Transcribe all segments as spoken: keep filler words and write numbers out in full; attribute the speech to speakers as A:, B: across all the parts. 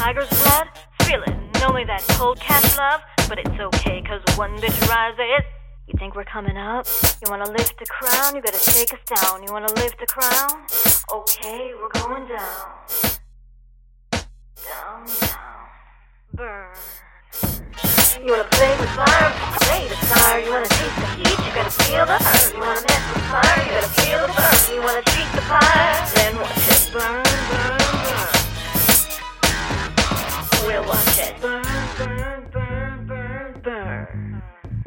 A: tiger's blood? Feeling only that cold cash love? But it's okay, cause one bitch rises. You think we're coming up? You wanna lift the crown? You gotta take us down. You wanna lift the crown? Okay, we're going down. Down, down, burn. You wanna play with fire? Play the fire. You wanna taste the heat? You gotta feel the burn. You wanna mess with fire? You gotta feel the burn. You wanna cheat the fire? Then watch it burn, burn, burn. We'll watch it burn, burn, burn, burn, burn.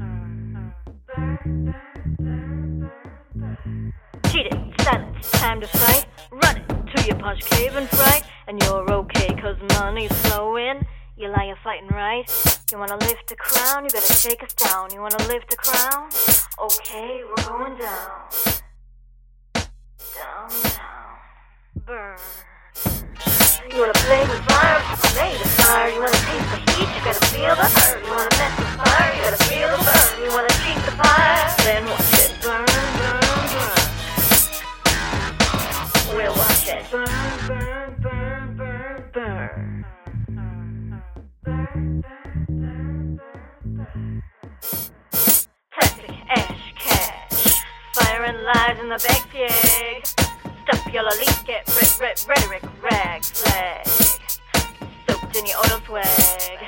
A: Cheated, silence, time to fight. Run it to your punch cave and fright. And you're okay, cause money's flowing. You lie, you're fighting right. You wanna lift the crown, you gotta take us down. You wanna lift the crown? Okay, we're going down. Down, down, burn. You wanna play with fire? Play the fire. You wanna taste the heat? You gotta feel the burn. You wanna mess with fire? You gotta feel the burn. You wanna cheat the fire? Then watch it burn, burn, burn. We'll watch it burn, burn, burn, burn, burn. Plastic, ash, cash, fire and lies in the backyard. Stuff yellow leak, get red, red, rhetoric, rag, flag. Soaked in your oil swag.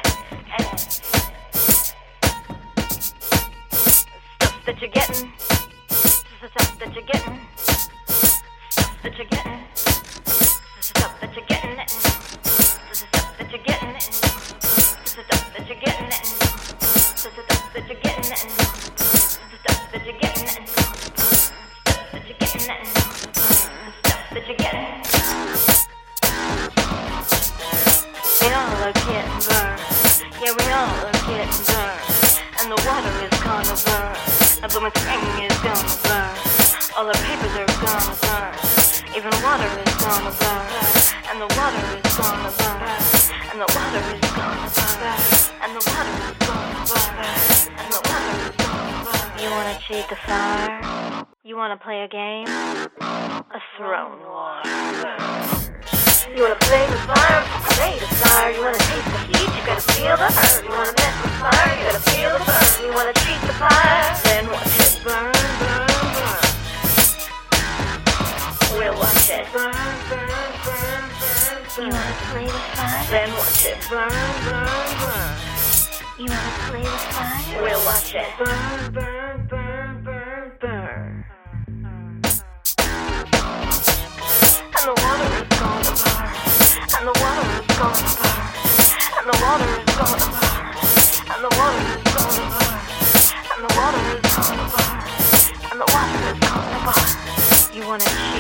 A: Stuff that you're getting. Stuff that you're getting. Stuff that you're getting. Stuff that you're getting. Stuff that you're getting. Stuff that you're getting. Stuff that you're getting. Stuff that you're getting. Stuff that you're getting. That you're getting. We all are getting burned. Yeah, we all are getting burned. And the water is gonna burn. And the spring is gonna burn. All the papers are gonna burn. Even water is gonna burn. And the water is gonna burn. And the water is gonna burn. And the water is gonna burn. And the water is gonna burn. You wanna cheat the fire? You wanna play a game? A throne war. You wanna play with fire? Play the fire. You wanna taste the heat? You gotta feel the burn. You wanna mess with fire? You gotta feel the burn. You wanna cheat the fire? Then watch it burn, burn, burn. We'll watch it burn, burn, burn, burn, burn. You wanna play with fire? Then watch it burn, burn, burn. You wanna play with fire? We'll watch it burn, burn, burn, burn, burn. And the water is gonna burn. And the water is gonna burn. And the water is gonna burn. And the water is gonna burn. And the water is gonna burn. And the water is gonna burn. You wanna cheat?